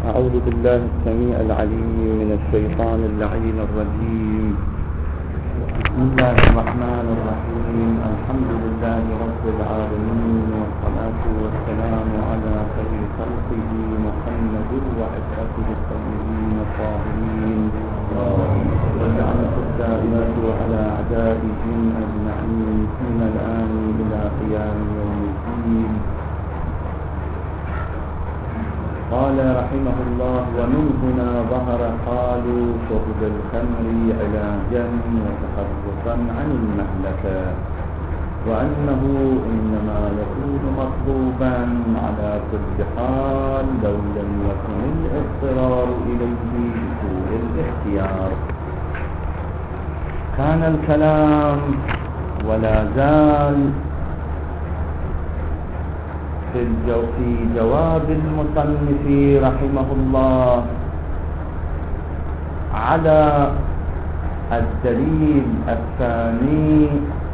أعوذ بالله السميع العليم من الشيطان اللعين الرجيم. بسم الله الرحمن الرحيم. الحمد لله رب العالمين، والصلاة والسلام على خير خلقه محمد وعترته الطيبين الطاهرين، واللعنة الدائمة على أعدائهم أجمعين من الآن إلى قيام يوم الدين. قال رحمه الله: ومن هنا ظهر حال شرب الخمر علاجا وتخلصا عن المهلكة، وأنه إنما يكون مطلوبا على كل حال لو لم يكن الاضطرار إليه بسوء الاختيار. كان الكلام ولا زال في جواب المصنف رحمه الله على الدليل الثاني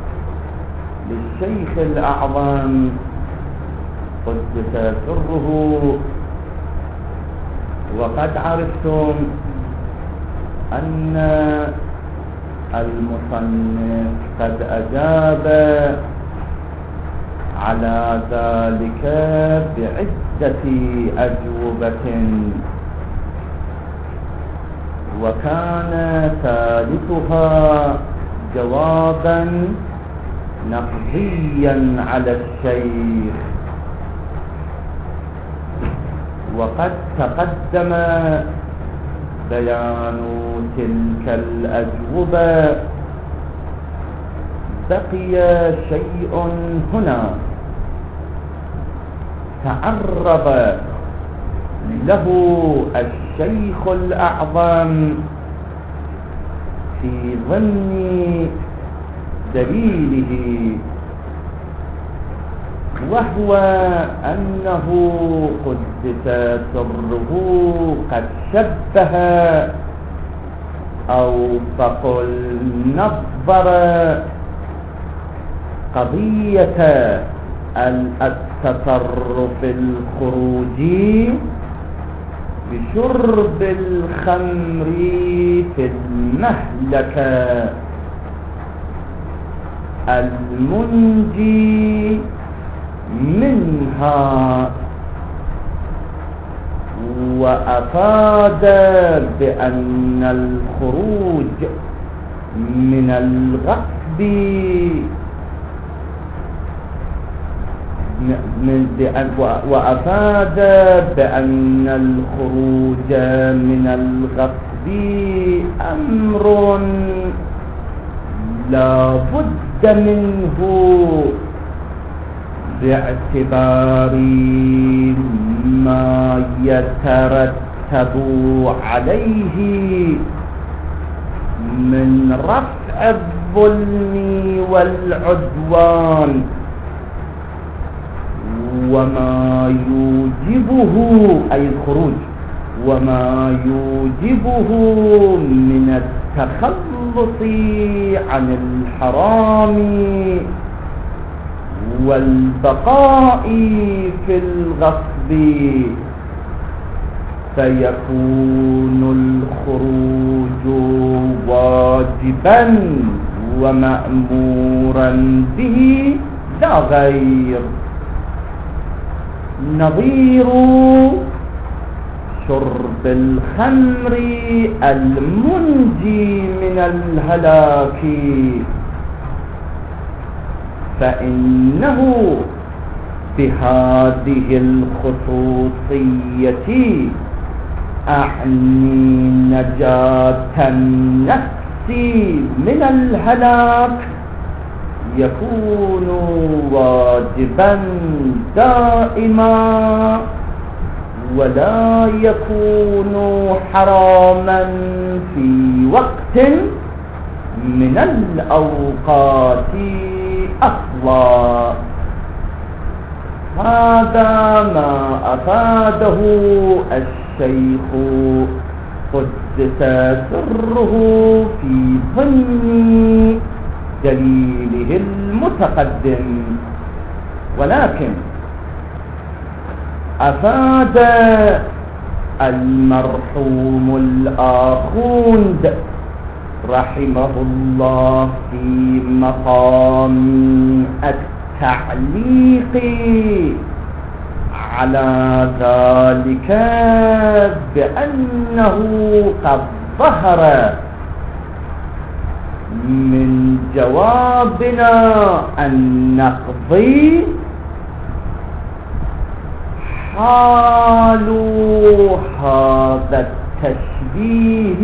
للشيخ الأعظم قدس سره. وقد عرفتم أن المصنف قد أجاب على ذلك بعدة أجوبة، وكان ثالثها جوابا نقضيا على الشيخ. وقد تقدم بيان تلك الأجوبة، بقي شيء هنا تعرض له الشيخ الأعظم في ضمن دليله، وهو أنه قدس سره قد شبه أو فقل نظر قضية التصرف الخروجي بشرب الخمر في المهلكة المنجي منها، وأفاد بأن الخروج من الغصب وأفاد بأن الخروج من الغصب أمر لا بد منه باعتبار ما يترتب عليه من رفع الظلم والعدوان، وما يوجبه أي الخروج، وما يوجبه من التخلص عن الحرام والبقاء في الغصب، فيكون الخروج واجبا ومأمورا به لا غير. نظير شرب الخمر المنجي من الهلاك، فإنه بهذه الخصوصية أعني نجاة النفس من الهلاك يكون واجبا دائما، ولا يكون حراما في وقت من الأوقات أصلا. هذا ما أفاده الشيخ قدس سره في ضمن دليله المتقدم، ولكن أفاد المرحوم الآخوند رحمه الله في مقام التعليق على ذلك بأنه قد ظهر من جوابنا النقضي حال هذا التشبيه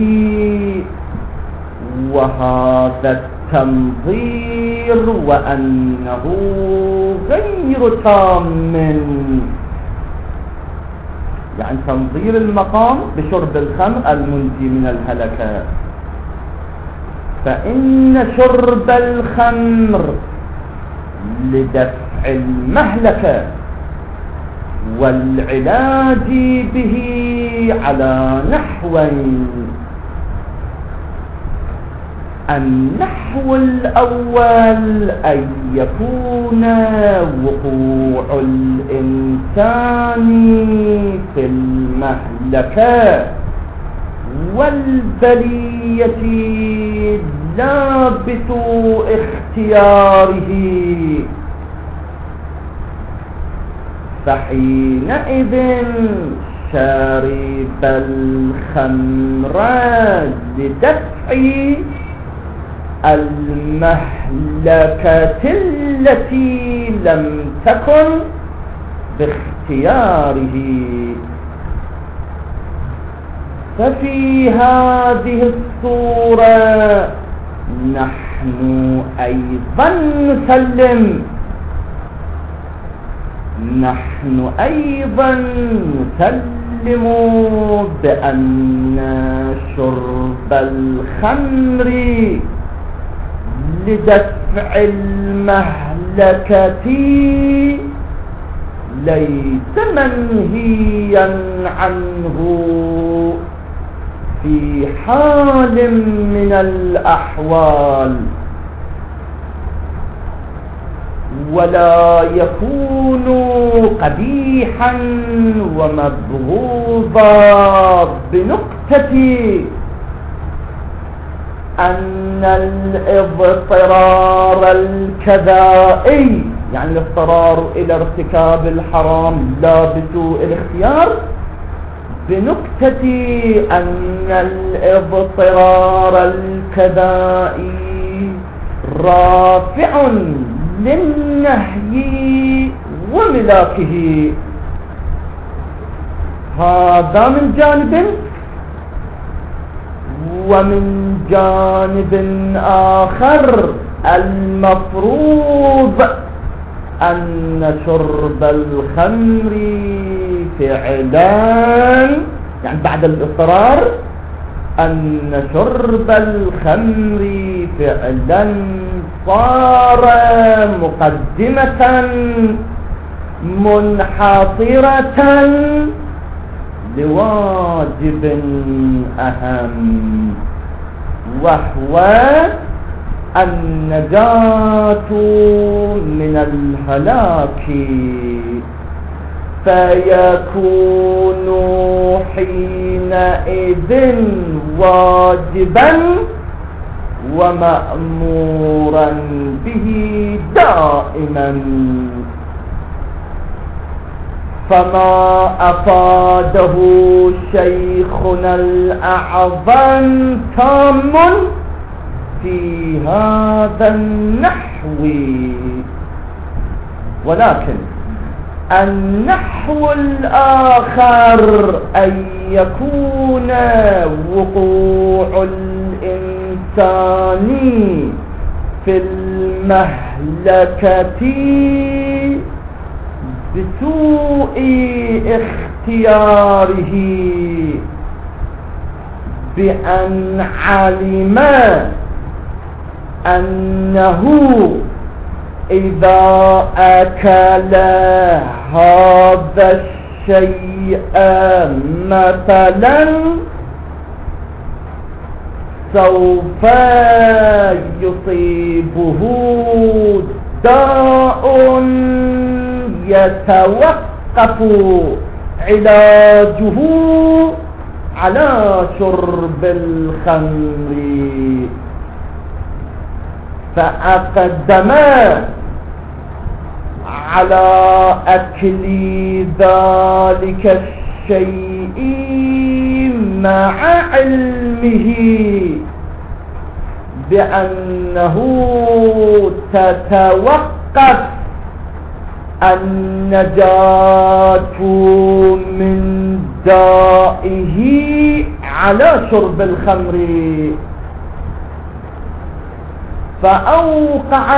وهذا التنظير وأنه غير تام، يعني تنظير المقام بشرب الخمر المنجي من الهلكة، فإن شرب الخمر لدفع المهلكة والعلاج به على نحوين: النحو الأول أن يكون وقوع الإنسان في المهلكة والبلية لابس اختياره، فحينئذ شارب الخمر لدفع المهلكة التي لم تكن باختياره. ففي هذه الصورة نحن أيضا نسلم بأن شرب الخمر لدفع المهلكة ليس منهيا عنه في حال من الأحوال، ولا يكون قبيحا ومبغوضا بنقطة أن الاضطرار الكذائي، يعني الاضطرار إلى ارتكاب الحرام لا بسوء الاختيار، بنقطة أن الاضطرار الكذائي رافع للنهي وملاكه. هذا من جانب، ومن جانب آخر المفروض أن شرب الخمر فعلا، يعني بعد الاضطرار، أن شرب الخمر فعلا صار مقدمة منحصرة لواجب أهم، وهو النجاة من الهلاك، فيكون حينئذ واجبا ومأمورا به دائما. فما أفاده شيخنا الأعظم تام في هذا النحو، ولكن النحو الآخر أن يكون وقوع الإنسان في المهلكة بسوء اختياره، بأن علم أنه إذا أكل هذا الشيء مثلا سوف يصيبه داء يتوقف علاجه على شرب الخمر، فأقدم على أكل ذلك الشيء مع علمه بأنه تتوقف النجاة من دائه على شرب الخمر، فأوقع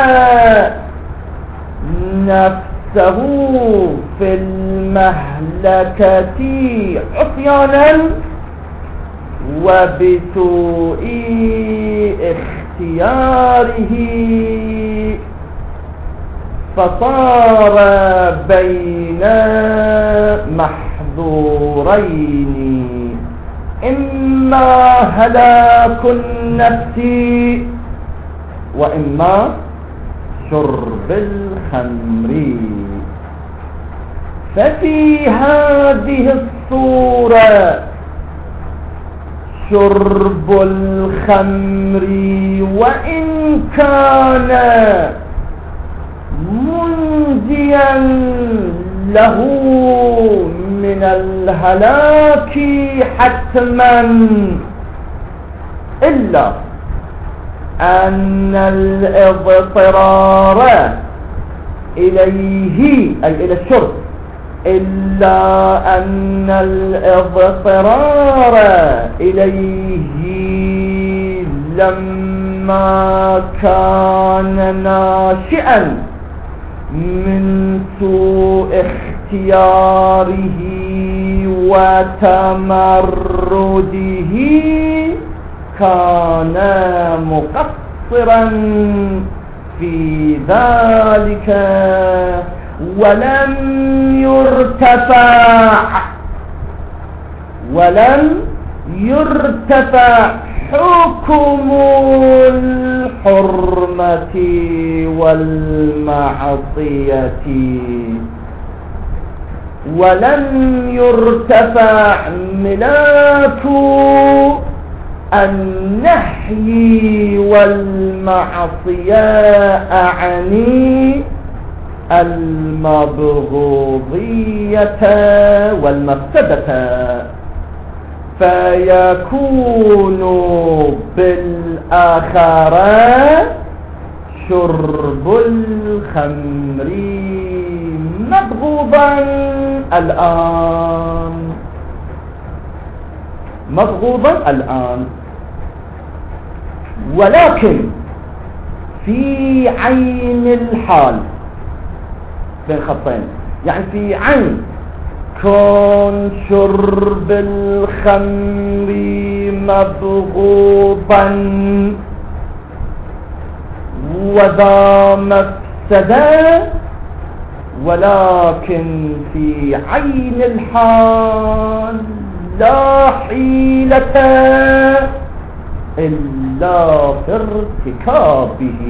نفسه في المهلكة عصيانا وبسوء اختياره، فصار بين محظورين: إما هلاك النفس وإما شرب الخمر. ففي هذه الصورة شرب الخمر وإن كان منجيا له من الهلاك حتما، إلا أن الاضطرار إليه أي إلى الشرب، إلا أن الاضطرار إليه لما كان ناشئا من سوء اختياره وتمرده كان مقصرا في ذلك، ولم يرتفع حكم الحرمة والمعصية، ولم يرتفع ملاك النهي والمعصية، أعني المبغوضية والمفسدة، فيكون بالآخرة شرب الخمر مبغوضا الآن، ولكن في عين الحال بين خطين، يعني في عين كون شرب الخمر مبغوضا وذا مفسدة، ولكن في عين الحال لا حيلة إلا في ارتكابه،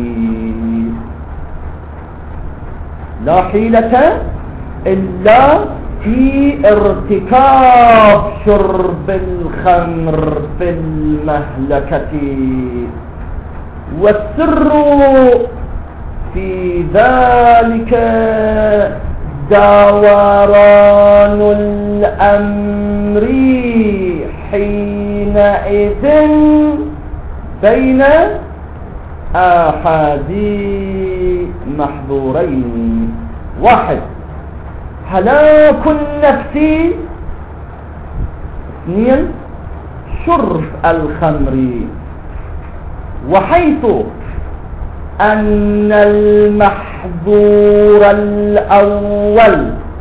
لا حيلة إلا في ارتكاب شرب الخمر في المهلكة، والسر في ذلك دوران الأمر حينئذ بين أحد محظورين: واحد هلاك النفس، اثنين شرب الخمر. وحيث أن المحظور الأول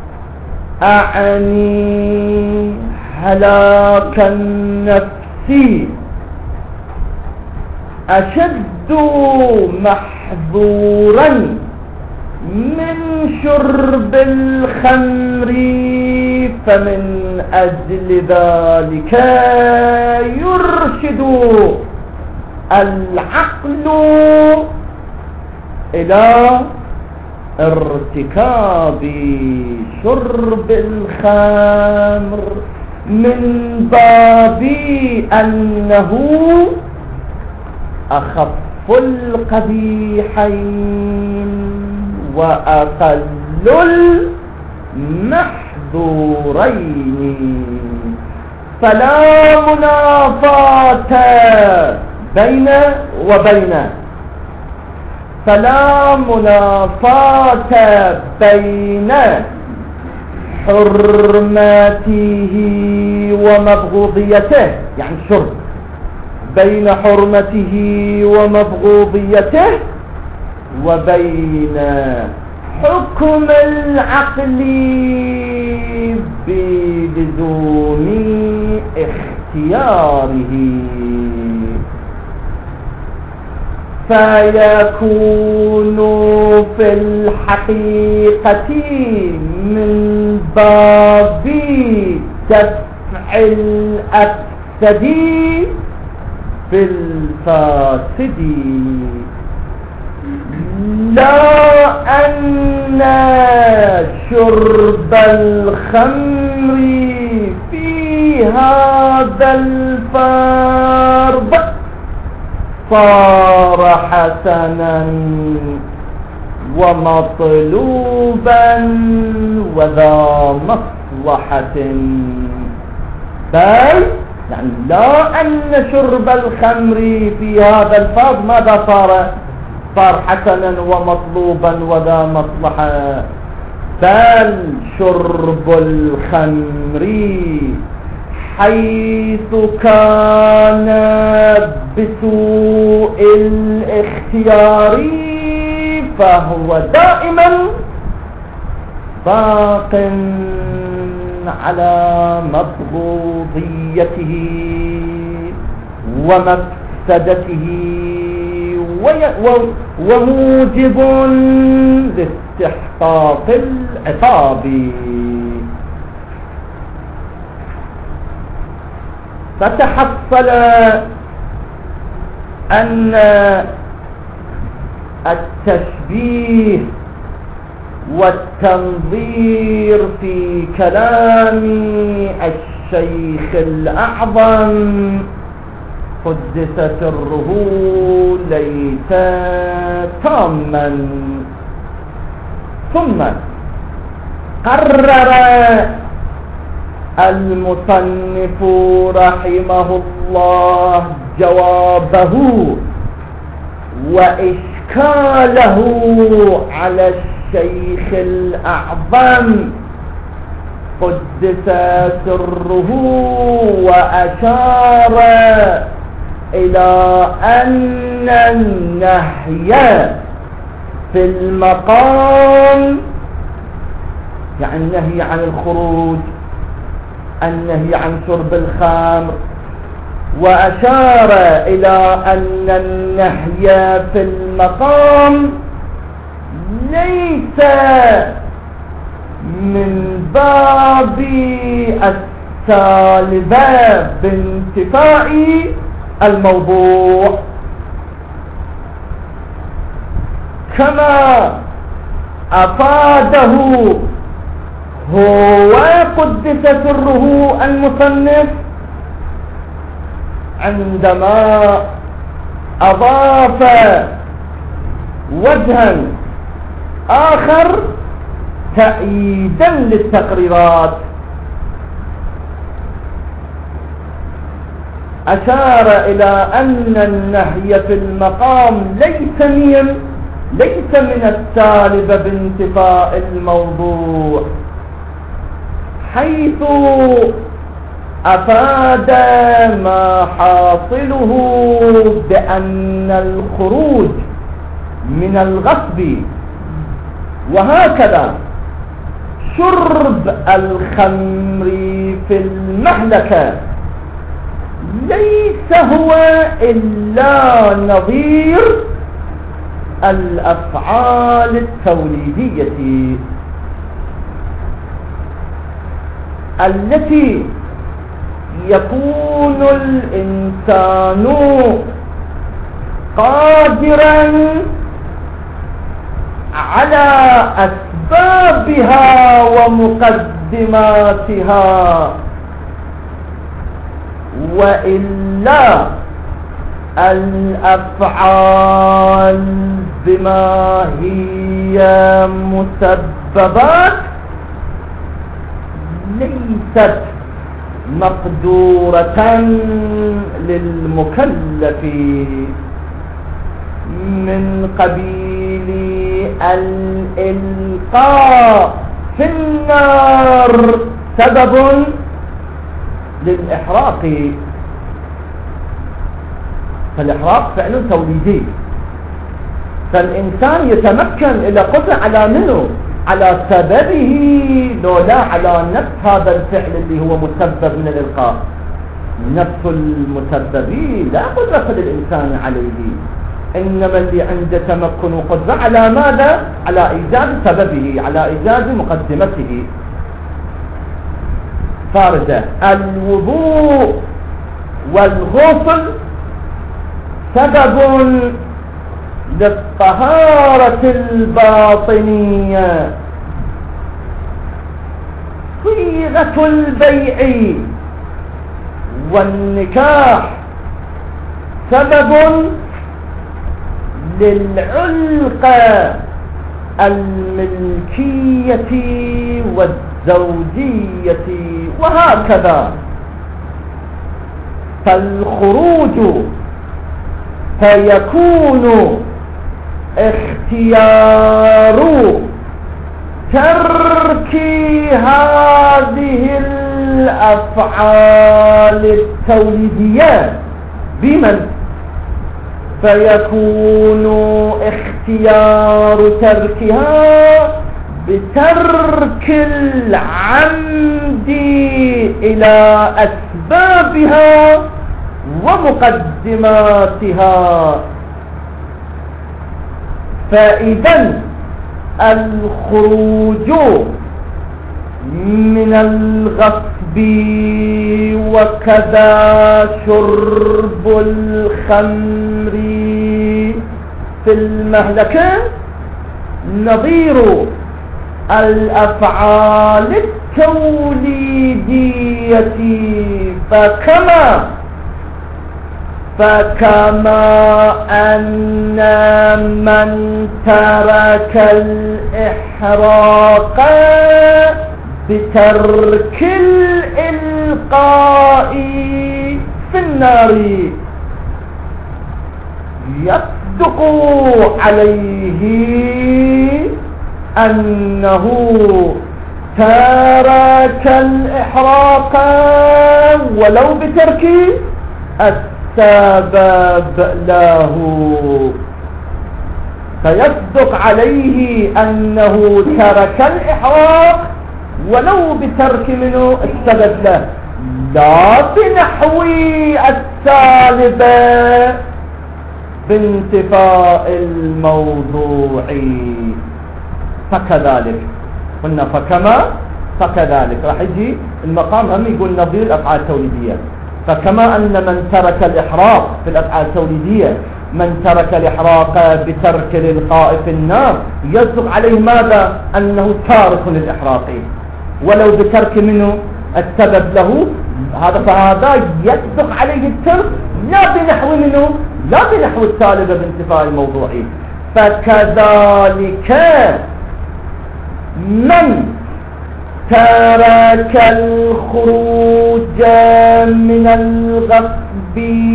أعني هلاك النفس أشد محظورا من شرب الخمر، فمن أجل ذلك يرشد العقل إلى ارتكاب شرب الخمر من باب أنه أخف القبيحين وأقل المحظورين، فلا منافاة بين وبين، فلا منافاة بين حرمته ومبغوضيته، يعني شرب، بين حرمته ومبغوضيته وبين حكم العقل بلزوم اختياره، فيكون في الحقيقة من باب دفع الأفسد في الفاسد، لا أن شرب الخمر في هذا الفرض صار حسنا ومطلوبا وذا مصلحة، بل يعني لا أن شرب الخمر في هذا الفرض ماذا صار حسنا ومطلوبا وذا مصلحة، بل شرب الخمر حيث كان بسوء الاختيار فهو دائما باق على مبغوضيته ومفسدته وموجب لاستحقاق العقاب. فتحصل أن التشبيه والتنظير في كلام الشيخ الأعظم قدس سره ليس تاما. ثم قرر المصنف رحمه الله جوابه وإشكاله على الشيخ الأعظم قدس سره، وأشار إلى أن النهي في المقام يعني النهي عن الخروج، النهي عن شرب الخمر، وأشار إلى أن النهي في المقام ليس من باب السالبة بانتفاء الموضوع، كما أفاده هو قدس سره المصنف عندما أضاف وجها آخر تأييدا للتقريرات. أشار إلى أن النهي في المقام ليس من السالب بانتفاء الموضوع، حيث أفاد ما حاصله بأن الخروج من الغصب وهكذا شرب الخمر في المهلكة ليس هو إلا نظير الأفعال التوليدية التي يكون الإنسان قادرا على أسبابها ومقدماتها، وإلا الأفعال بما هي مسببات ليست مقدورة للمكلف من قبيل الإلقاء في النار سبب للإحراق، فالإحراق فعل توليدي، فالإنسان يتمكن إلى قدرة على منه على سببه لا على نفس هذا الفعل اللي هو مسبب من الإلقاء. نفس المسبب لا قدرة للإنسان عليه، إنما اللي عنده تمكن وقدرة على ماذا؟ على إيجاد سببه، على إيجاد مقدمته. فارجة الوضوء والغسل سبب للطهارة الباطنية، صيغة البيع والنكاح سبب للعلقة الملكية والزوجية، وهكذا. فالخروج فيكون اختيار ترك هذه الأفعال التوليدية بمن؟ فيكون اختيار تركها بترك العمد إلى أسبابها ومقدماتها. فإذا الخروج من الغصب وكذا شرب الخمر في المهلكة نظير الأفعال التوليدية، فكما أن من ترك الإحراق بترك الإلقاء في النار يصدق عليه أنه ترك الإحراق ولو بترك السبب له، فيصدق عليه أنه ترك الإحراق ولو بترك منه السبب له، لا بنحو السالبة بانتفاء الموضوع. فكذلك قلنا فكذلك راح يجي المقام هم يقول نظير الأفعال التوليدية. فكما أن من ترك الإحراق في الأفعال التوليدية، من ترك الإحراق بترك الإلقاء في النار يصدق عليه ماذا؟ أنه تارك للإحراق ولو بترك منه السبب له، فهذا يصدق عليه الترك لا بنحو منه، لا بنحو السالبة بانتفاء الموضوع. فكذلك من ترك الخروج من الغصب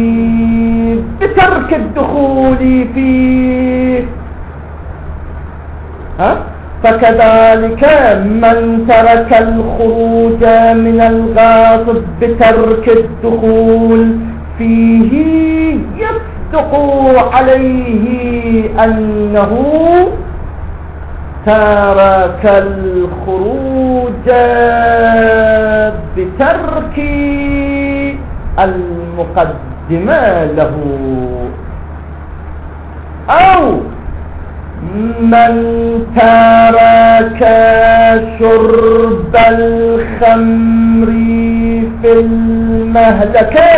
بترك الدخول فيه، فكذلك من ترك الخروج من الغصب بترك الدخول فيه يصدق عليه أنه ترك الخروج بترك المقدمة له. أو من ترك شرب الخمر في المهلكة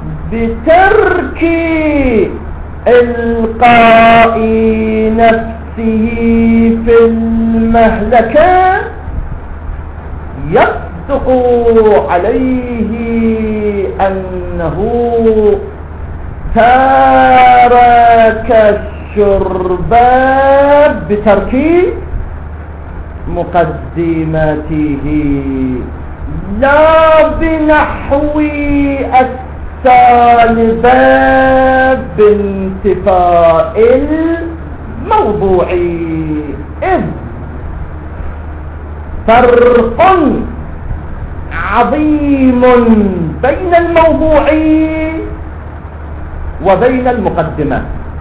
بترك إلقاء نفس نفسه في المهلكة يصدق عليه أنه ترك الشرب بترك مقدمته، لا بنحو السالب بانتفاء الموضوع، إذ فرق عظيم بين الموضوع وبين المقدمة.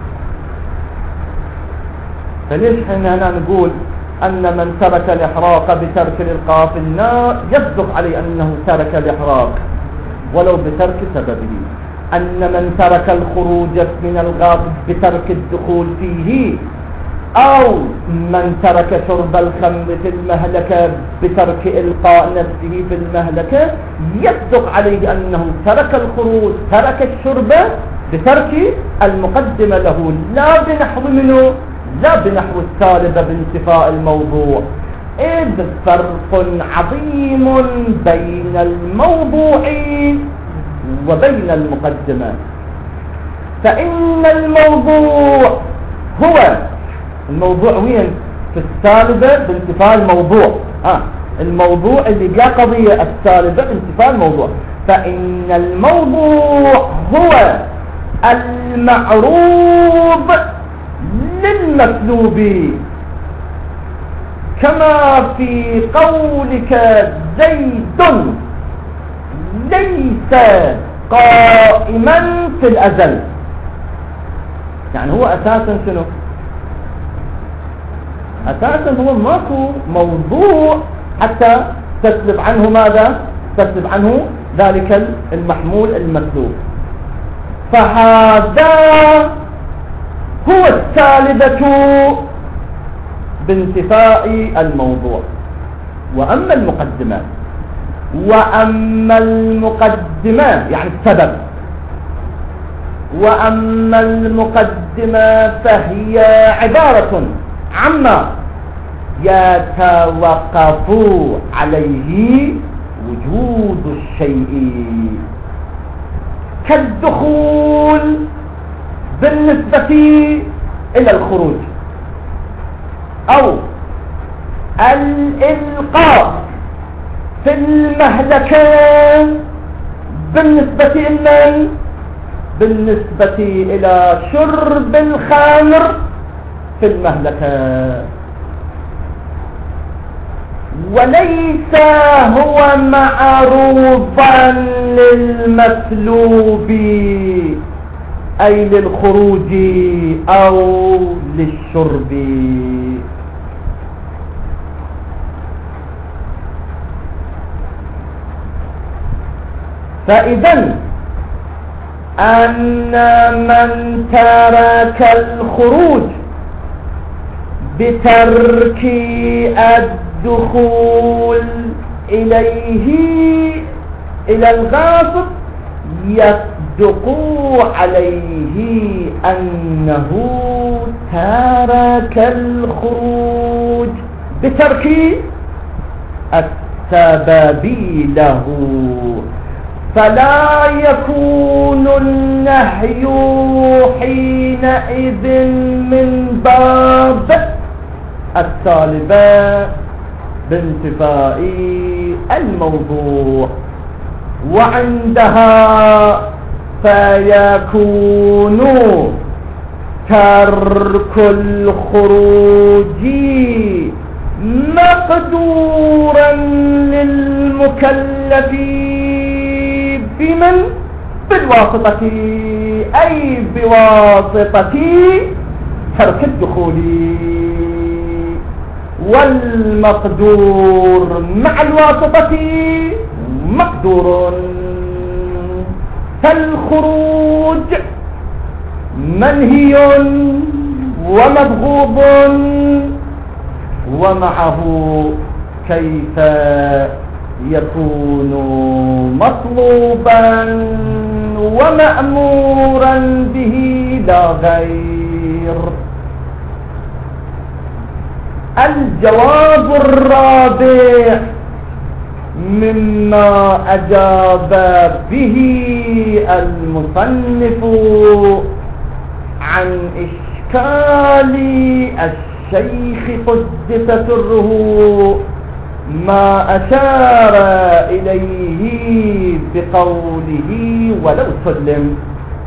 فليش حنا نقول أن من ترك الإحراق بترك الإلقاء في النار يصدق عليه أنه ترك الإحراق ولو بترك سببه، أن من ترك الخروج من الغاز بترك الدخول فيه، أو من ترك شرب الخمر في المهلكة بترك إلقاء نفسه في المهلكة يصدق عليه أنه ترك الخروج ترك الشرب بترك المقدمة له، لا بنحو منه، لا بنحو السالب بانتفاء الموضوع، إذ فرق عظيم بين الموضوع وبين المقدمة. فإن الموضوع هو الموضوع وين؟ في السالبة بانتفاء الموضوع، الموضوع اللي جاء قضية السالبة بانتفاء الموضوع. فإن الموضوع هو المعروض للمطلوب، كما في قولك زيد ليس قائما في الأزل، يعني هو أساسا شنو؟ أساسا هو ماكو موضوع حتى تسلب عنه ماذا؟ تسلب عنه ذلك المحمول المطلوب. فهذا هو السالبة بانتفاء الموضوع. وأما المقدمة يعني السبب، وأما المقدمة فهي عبارة عما يتوقف عليه وجود الشيء، كالدخول بالنسبة إلى الخروج، أو الإلقاء في المهلكة بالنسبة إلى شرب الخمر في المهلكة، وليس هو معروضا للمطلوب أي للخروج أو للشرب. فإذن أن من ترك الخروج بترك الدخول إليه إلى الغاصب يصدق عليه أنه ترك الخروج بترك السبب له، فلا يكون النهي حينئذ من باب السالبة بانتفاء الموضوع، وعندها فيكون ترك الخروج مقدورا للمكلف بمن؟ بالواسطة، أي بواسطة ترك الدخول، والمقدور مع الواسطة مقدور. فالخروج منهي ومبغوض، ومعه كيف يكون مطلوبا ومأمورا به لا غير. الجواب الرابع مما أجاب به المصنف عن إشكال الشيخ قدس سره ما أشار إليه بقوله ولو سلم.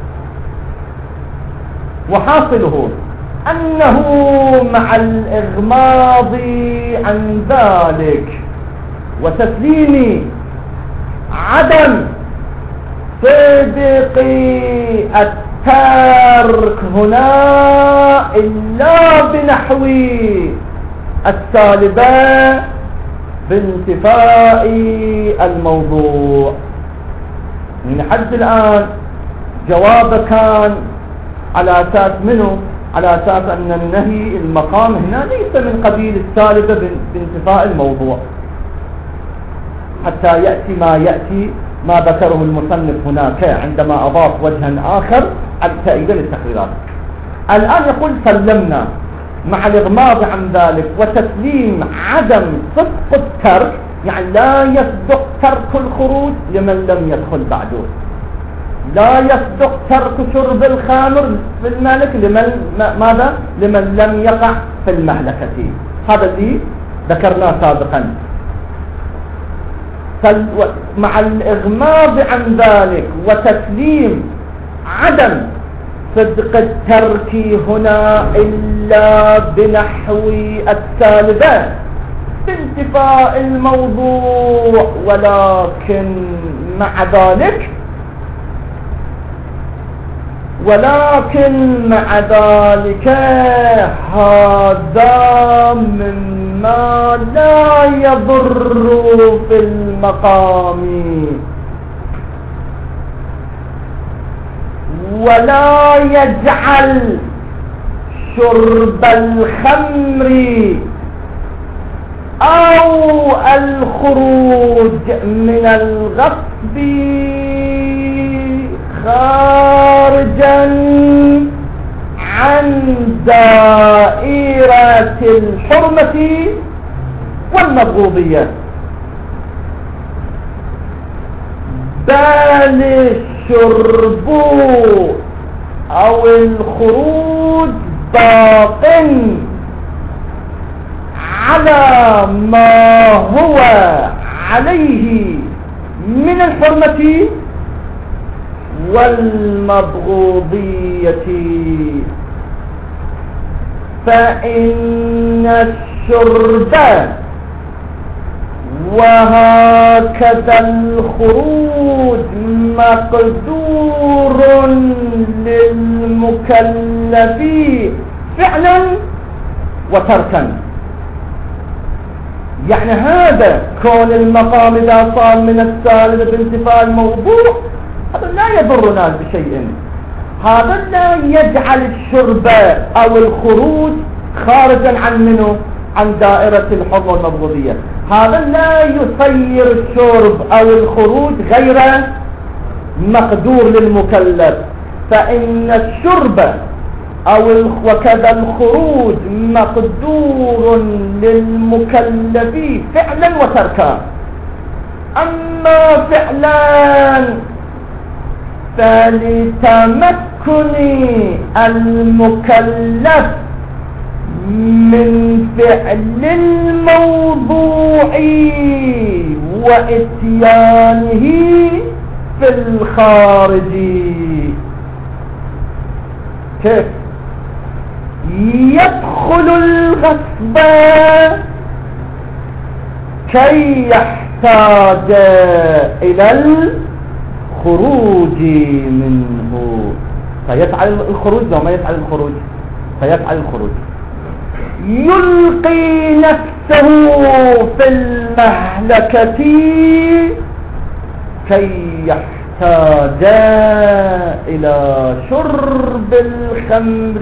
وحاصله أنه مع الإغماض عن ذلك وتسليم عدم صدق الترك هنا إلا بنحو السالبة بانتفاء الموضوع. من حد الآن جواب كان على أساس منه؟ على أساس أن النهي المقام هنا ليس من قبيل السالبة بانتفاء الموضوع، حتى يأتي ما ذكره المصنف هناك عندما أضاف وجها آخر على تأييد للتقريرات. الآن يقول سلمنا مع الإغماض عن ذلك وتسليم عدم صدق الترك، يعني لا يصدق ترك الخروج لمن لم يدخل بعده، لا يصدق ترك شرب الخمر في المالك ماذا؟ لمن لم يقع في المهلكة. هذا اللي ذكرناه سابقا. مع الإغماض عن ذلك وتسليم عدم صدق الترك هنا إلا بنحو السالبة بانتفاء الموضوع، ولكن مع ذلك هذا مما لا يضر في المقام ولا يجعل شرب الخمر أو الخروج من الغصب خارجا عن دائرة الحرمة والمبغوضية، بل الشرب أو الخروج باق على ما هو عليه من الحرمة والمبغوضية. فإن الشرب وهكذا الخروج مقدور للمكلف فعلا وتركا. يعني هذا كون المقام إذا صار من السالب بانتفاء الموضوع هذا لا يضرنا بشيء، هذا لا يجعل الشرب أو الخروج خارجا عن منه عن دائرة الحرمة والمبغوضية، هذا لا يصير الشرب أو الخروج غير مقدور للمكلف. فإن الشرب وكذا الخروج مقدور للمكلف فعلا وتركا. أما فعلا فلتمكن المكلف من فعل الموضوع وإتيانه في الخارج. كيف يدخل الغصب كي يحتاج إلى الخروج منه، فيفعل الخروج وما يفعل الخروج، فيفعل الخروج، يلقي نفسه في المهلكة كي يحتاج إلى شرب الخمر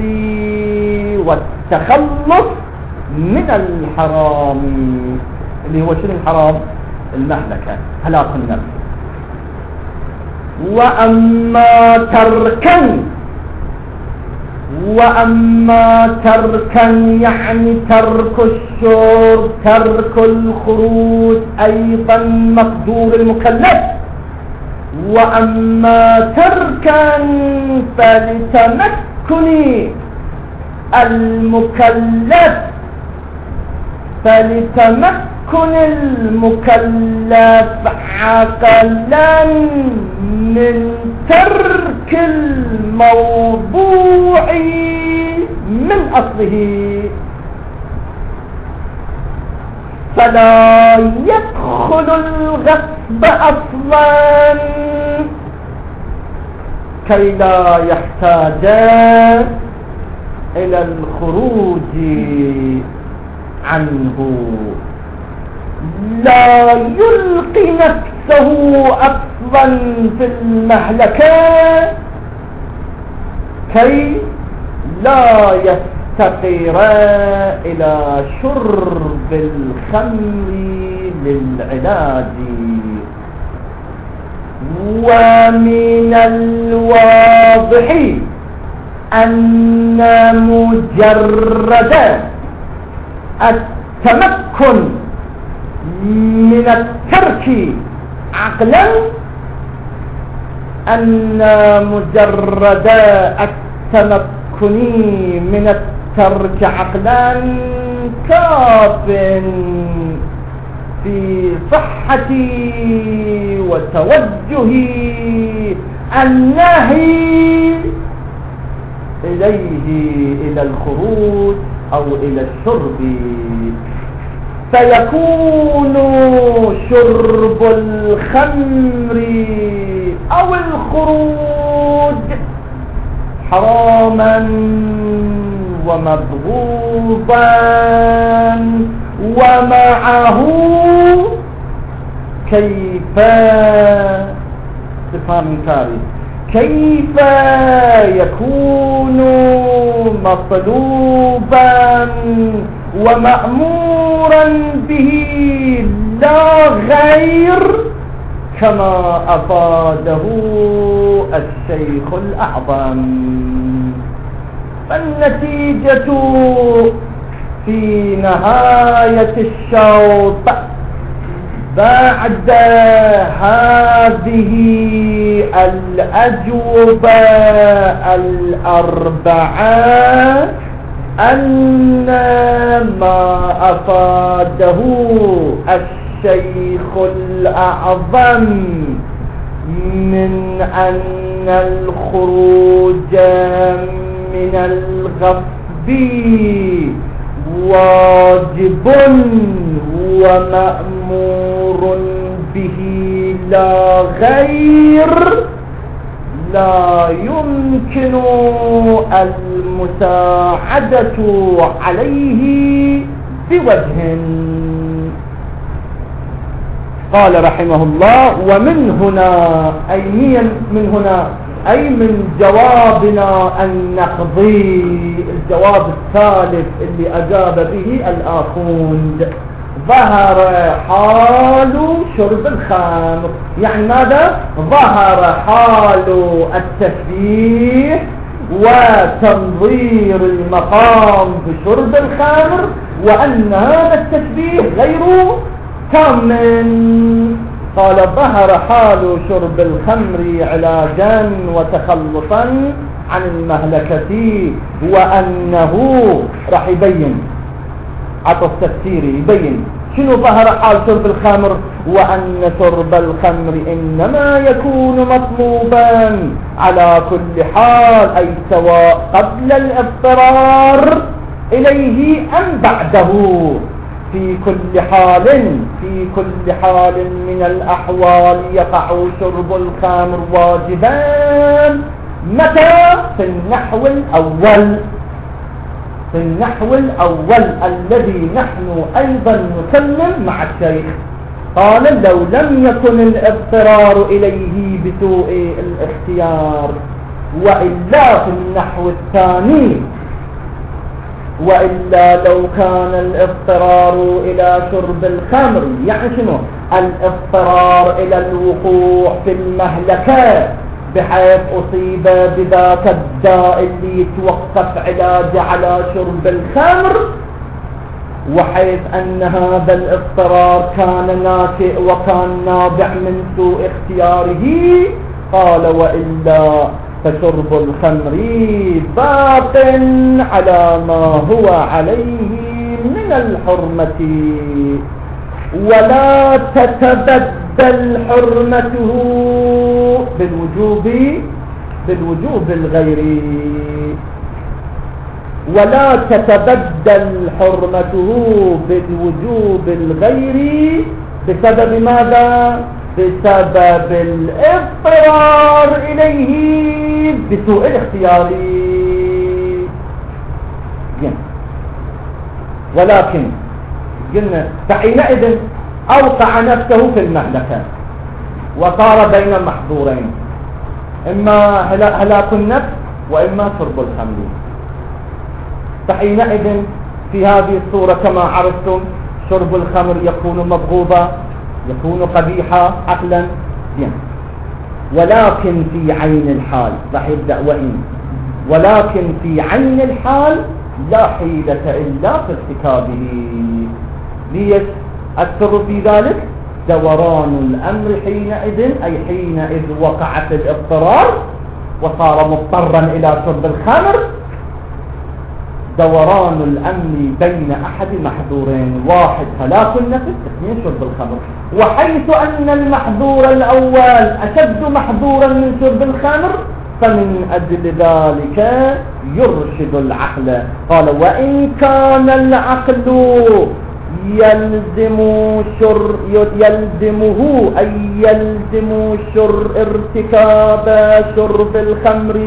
والتخلص من الحرام، اللي هو شنو الحرام؟ المهلكة، هلاك النفس. وأما تركا وأما تركا يعني ترك الشرب، ترك الخروج أيضا مقدور المكلف. وأما تركا فلتمكن المكلف، فلتمكن المكلف عقلا من ترك الموضوع من أصله، فلا يدخل الغصب أصلا كي لا يحتاج إلى الخروج عنه، لا يلقي نفسه أصلا في المهلكة كي لا يفتقر إلى شرب الخمر للعلاج. ومن الواضح أن مجرد التمكن من الترك عقلا، أن مجرد التمكن من الترك عقلا كاف في صحة وتوجه النهي إليه إلى الخروج أو إلى الشرب، فيكون شرب الخمر أو الخروج حراما ومبغوضا، ومعه كيف استفهام إنكاري كيف يكون مطلوبا ومأمورا به لا غير كما أفاده الشيخ الأعظم. فالنتيجة في نهاية الشوط بعد هذه الأجوبة الأربعة أن ما أفاده الشيخ الأعظم من أن الخروج من الغصب واجب ومأمور به لا غير، لا يمكن المساعدة عليه بوجه. قال رحمه الله: ومن هنا أي من هنا أي من جوابنا النقضي، الجواب الثالث اللي أجاب به الآخوند، ظهر حال شرب الخمر. يعني ماذا؟ ظهر حال التشبيه وتنظير المقام بشرب الخمر، وأن هذا التشبيه غير تام. قال: ظهر حال شرب الخمر علاجا وتخلصا عن المهلكة، وأنه راح يبين عطف تفسيري يبين شنو ظهر حال شرب الخمر، وأن شرب الخمر إنما يكون مطلوبا على كل حال، أي سواء قبل الاضطرار إليه أم بعده، في كل حال من الأحوال يقع شرب الخمر واجبا. متى؟ في النحو الأول الذي نحن أيضا نسلم مع الشيخ. قال: لو لم يكن الاضطرار إليه بسوء الاختيار، وإلا في النحو الثاني، وإلا لو كان الاضطرار إلى شرب الخمر، يعني شنو؟ الاضطرار إلى الوقوع في المهلكة بحيث أصيب بذاك الداء اللي يتوقف علاجه على شرب الخمر، وحيث أن هذا الاضطرار كان ناشئ وكان نابع من سوء اختياره، قال وإلا فشرب الخمر باق على ما هو عليه من الحرمة، ولا تتبدل حرمته بالوجوب الغيري، ولا تتبدل حرمته بالوجوب الغيري بسبب ماذا؟ بسبب الاضطرار إليه بسوء الاختيار. ولكن قلنا فحينئذ أوقع نفسه في المهلكة وصار بين محظورين، إما هلاك النفس وإما شرب الخمر. فحينئذ في هذه الصورة كما عرفتم شرب الخمر يكون مبغوضا، يكون قبيحا عقلا، ولكن في عين الحال راح يبدأ ولكن في عين الحال لا حيلة إلا في ارتكابه. ليش السر في ذلك؟ دوران الأمر حينئذ، أي حينئذ وقعت الاضطرار وصار مضطرا إلى شرب الخمر، دوران الأمر بين أحد محظورين، واحد هلاك النفس، اثنين شرب الخمر. وحيث أن المحظور الأول أشد محظورا من شرب الخمر، فمن أجل ذلك يرشد العقل. قال وإن كان العقل يلزمه ارتكاب شرب الخمر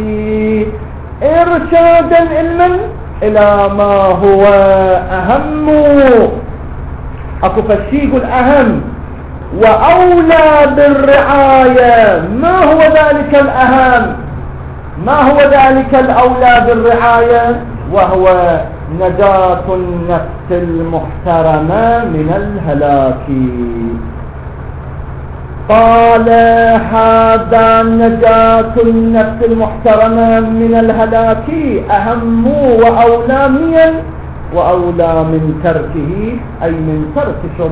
إرشادا إلى ما هو أهم، أكو فالشيء الأهم وأولى بالرعاية. ما هو ذلك الأهم؟ ما هو ذلك الأولى بالرعاية؟ وهو نجاة النفس المحترمة من الهلاك. قال هذا نجاة النفس المحترمة من الهلاك أهم وأولى من تركه، أي من ترك شرب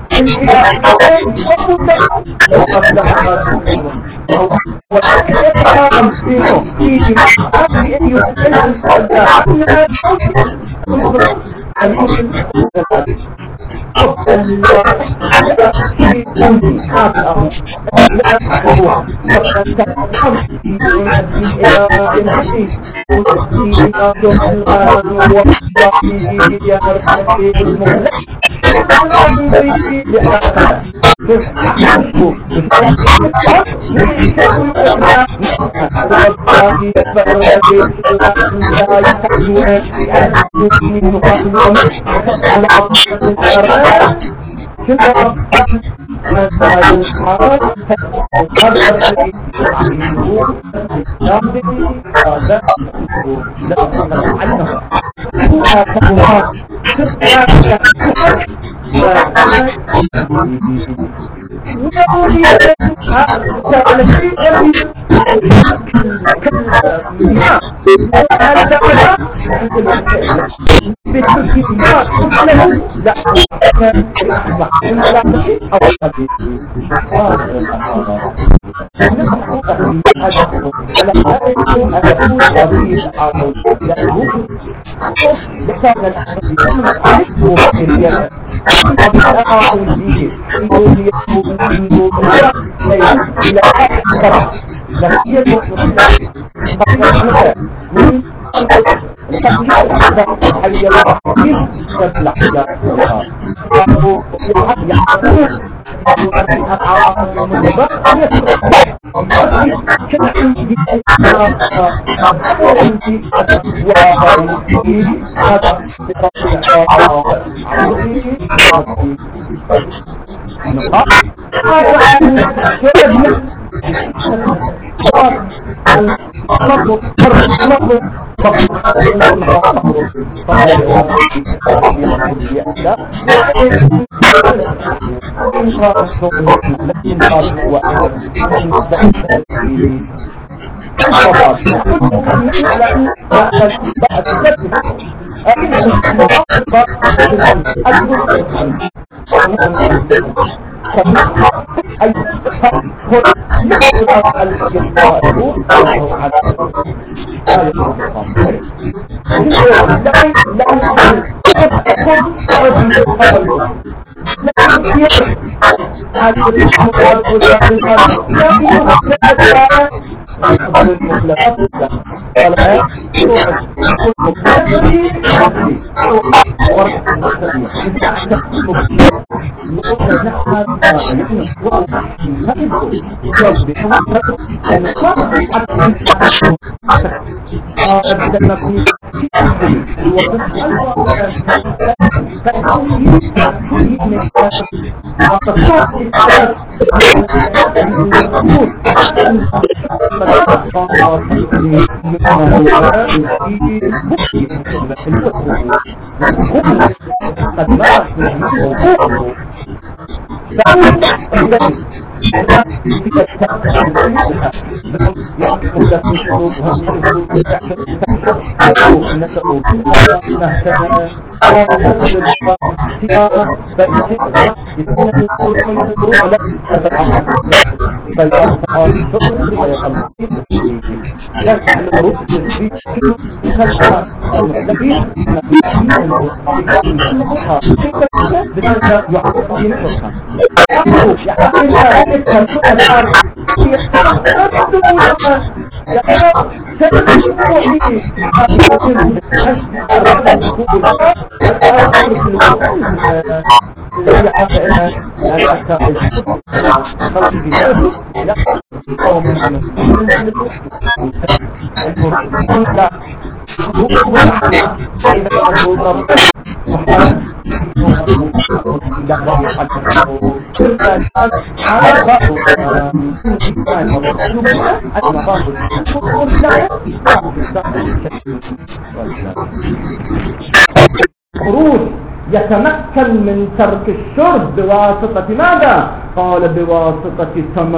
يتمكن من ترك الشرب بواسطة ماذا؟ قال بواسطة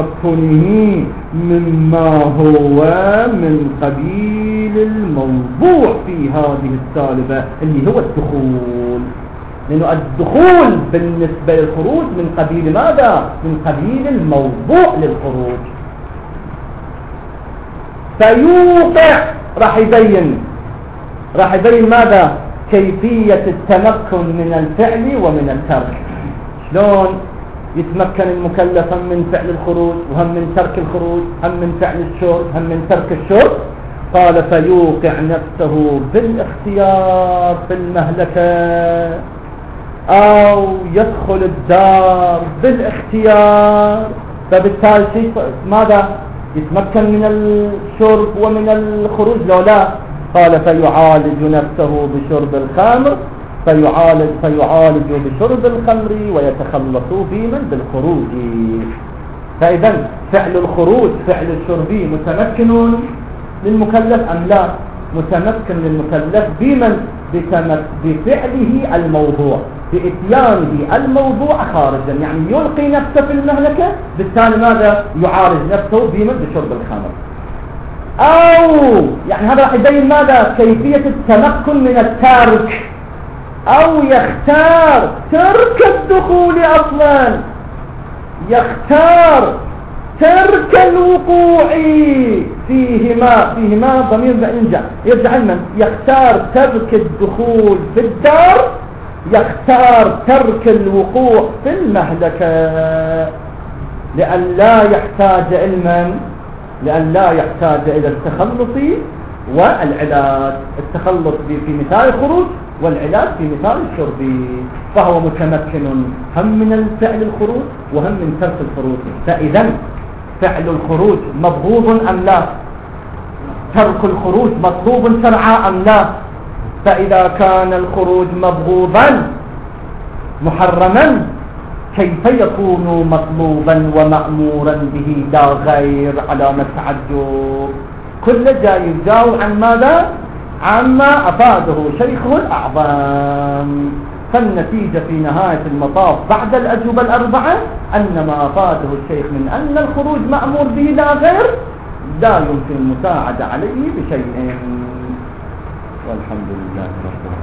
تمكنه مما هو من قبيل الموضوع في هذه السالبة اللي هو الدخول. لأنه الدخول بالنسبة للخروج من قبيل ماذا؟ من قبيل الموضوع للخروج. فيوقع راح يبين ماذا؟ كيفية التمكن من الفعل ومن الترك. شلون يتمكن المكلف هم من فعل الخروج وهم من ترك الخروج، هم من فعل الشرب هم من ترك الشرب؟ قال فيوقع نفسه بالاختيار في المهلكة، أو يدخل الدار بالاختيار، فبالتالي ماذا؟ يتمكن من الشرب ومن الخروج لو لا؟ قال فيعالج نفسه بشرب الخمر، فيعالج بشرب الخمر ويتخلص بمن بالخروج. فإذا فعل الخروج فعل الشرب متمكن للمكلف أم لا؟ متمكن للمكلف بمن؟ بفعله الموضوع، بإتيانه الموضوع خارجا، يعني يلقي نفسه في المهلكة، بالتالي ماذا؟ يعالج نفسه بمن؟ بشرب الخمر. أو يعني هذا راح يبين ماذا؟ كيفية التمكن من الترك، أو يختار ترك الدخول أصلا، يختار ترك الوقوع فيهما ضمير يرجع لمن؟ يختار ترك الدخول في الدار، يختار ترك الوقوع في المهلكة، لأن لا يحتاج إلى التخلص والعلاج. التخلص في مثال الخروج والعلاج في مثال الشرب. فهو متمكن هم من الفعل الخروج وهم من ترك الخروج. فإذا فعل الخروج مبغوض أم لا؟ ترك الخروج مطلوب شرعا أم لا؟ فإذا كان الخروج مبغوضا محرما كيف يكون مطلوبا ومأمورا به لا غير؟ علامة تعجب. كل جاي يجاوب عن ماذا؟ عما أفاده شيخه الأعظم. فالنتيجة في نهاية المطاف بعد الأجوبة الأربعة أن ما أفاده الشيخ من أن الخروج مأمور به لا غير لا يمكن المساعدة عليه بشيء. والحمد لله رب العالمين.